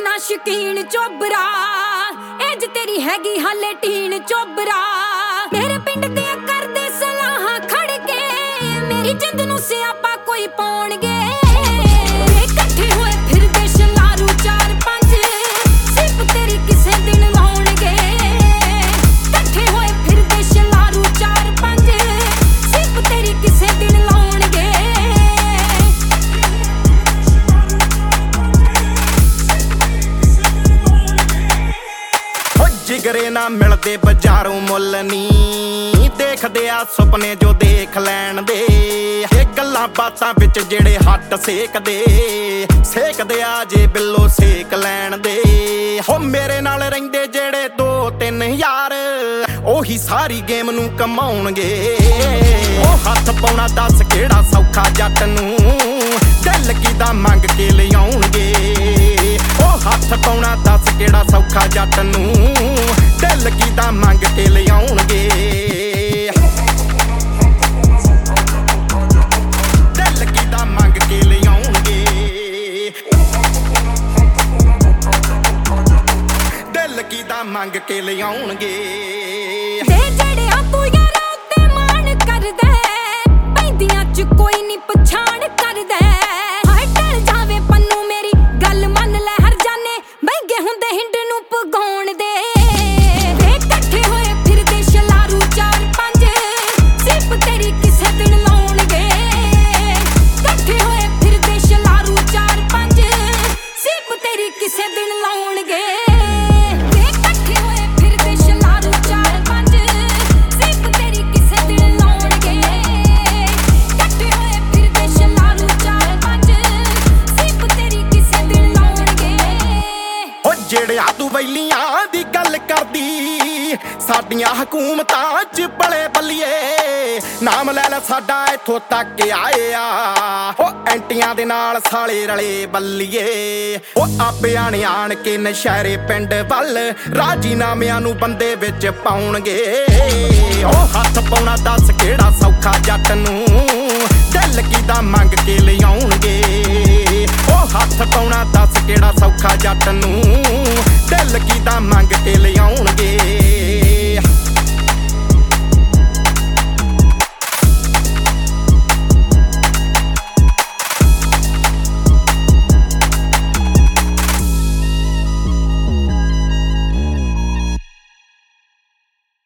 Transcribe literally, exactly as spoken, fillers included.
ਨਾ ਸ਼ਕੀਨ ਚੋਬਰਾ ਇੰਜ ਤੇਰੀ ਹੈਗੀ ਹਾਲੇ ਟੀਨ ਚੋਬਰਾ ਮੇਰੇ ਪਿੰਡ ਦੇ ਕਰਦੇ ਸਲਾਹਾਂ ਖੜ ਕੇ ਮੇਰੀ ਜਿੰਦ ਨੂੰ ਸਿਆਪਾ ਕੋਈ ਪਾਉਣਗੇ ਇਕੱਠੇ ਹੋਏ ਫਿਰਦੇ ਸ਼ਲਾਰੂ ਚਾਰ ਪੰਜ ਸਿਰਫ ਤੇਰੀ ਕਿਸੇ ਦਿਨ ਲਾਉਣਗੇ ਇਕੱਠੇ ਹੋਏ ਫਿਰਦੇ ਸ਼ਲਾਰੂ ਚਾਰ ਪੰਜ ਸਿਰਫ ਤੇਰੀ ਕਿਸੇ ਦਿਨ ਲਾਉਣਗੇ ਜਿਗਰੇ ਨਾ ਮਿਲਦੇ ਬਾਜ਼ਾਰੋਂ ਮੁੱਲ ਨੀ ਦੇਖਦੇ ਆ ਸੁਪਨੇ ਜੋ ਦੇਖ ਲੈਣ ਦੇ ਇਹ ਗੱਲਾਂ ਬਾਤਾਂ ਵਿੱਚ ਜਿਹੜੇ ਹੱਟ ਸੇਕਦੇ ਸੇਕਦੇ ਆ ਜੇ ਬਿੱਲੋ ਸੇਕ ਲੈਣ ਦੇ ਹੋ ਮੇਰੇ ਨਾਲ ਰਹਿੰਦੇ ਜਿਹੜੇ ਦੋ ਤਿੰਨ ਯਾਰ ਉਹੀ ਸਾਰੀ ਗੇਮ ਨੂੰ ਕਮਾਉਣਗੇ ਉਹ ਹੱਥ ਪਾਉਣਾ ਦੱਸ ਕਿਹੜਾ ਸੌਖਾ ਜੱਟ ਨੂੰ ਦਿਲ ਕਿਦਾ ਮੰਗ ਕੇ ਲਿਆਉਣਗੇ ਉਹ ਹੱਥ ਪਾਉਣਾ ਦੱਸ ਕਿਹੜਾ ਸੌਖਾ ਜੱਟ ਨੂੰ ਦਿਲ ਕਿਦਾ ਮੰਗ ਕੇ ਲਿਆਉਣਗੇ ਦਿਲ ਕਿਦਾ ਮੰਗ ਕੇ ਲਿਆਉਣਗੇ ਦਿਲ ਕਿਦਾ ਮੰਗ ਕੇ ਲਿਆਉਣਗੇ ਤੇ ਜਿਹੜੇ ਆਪੂ ਯਾਰਾਂ ਉੱਤੇ ਮਾਣ ਕਰਦਾ ਪੈਂਦੀਆਂ ਚ ਕੋਈ ਨੀ ਪਛਾਣ ਕਰਦਾ ਹਾਏ ਟਲ ਜਾਵੇ ਪੰਨੂ ਮੇਰੀ ਗੱਲ ਮੰਨ ਲੈ ਹਰ ਜਾਨੇ ਮਹਿੰਗੇ ਹੁੰਦੇ ਹਿੰਡ ਨੂੰ ਪਗਾਉਣ ਦੇ ਵੇ ਇਕੱਠੇ ਹੋਏ ਫਿਰਦੇ ਸ਼ਲਾਰੂ ਚਾਰ ਪੰਜ ਸਿਰਫ ਤੇਰੀ ਕਿਸੇ ਦਿਨ ਲਾਉਣਗੇ ਇਕੱਠੇ ਹੋਏ ਫਿਰਦੇ ਸ਼ਲਾਰੂ ਚਾਰ ਪੰਜ ਸਿਰਫ ਤੇਰੀ ਕਿਸੇ ਦਿਨ ਲਾਉਣਗੇ ਜਿਹੜੇ ਆਦੂ ਵੈਲੀਆਂ ਦੀ ਗੱਲ ਕਰਦੀ ਸਾਡੀਆਂ ਹਕੂਮਤਾਂ ਚ ਭਲੇ ਬੱਲੀਏ ਨਾਮ ਲੈ ਲੈ ਸਾਡਾ ਇੱਥੋਂ ਤੱਕ ਆਏ ਆ ਉਹ ਐਂਟੀਆਂ ਦੇ ਨਾਲ ਸਾਲੇ ਰਲੇ ਬੱਲੀਏ ਉਹ ਆਪੇ ਆਣ ਆਣ ਕੇ ਨਸ਼ਹਿਰੇ ਪਿੰਡ ਵੱਲ ਰਾਜੀਨਾਮਿਆਂ ਨੂੰ ਬੰਦੇ ਵਿੱਚ ਪਾਉਣਗੇ ਉਹ ਹੱਥ ਪਾਉਣਾ ਦੱਸ ਕਿਹੜਾ ਸੌਖਾ ਜੱਟ ਨੂੰ ਦਿਲ ਕਿਦਾ ਮੰਗ ਕੇ ਲਿਆਉਣਗੇ ਉਹ ਹੱਥ ਪਾਉਣਾ ਦੱਸ ਕਿਹੜਾ ਸੌਖਾ ਜੱਟ ਨੂੰ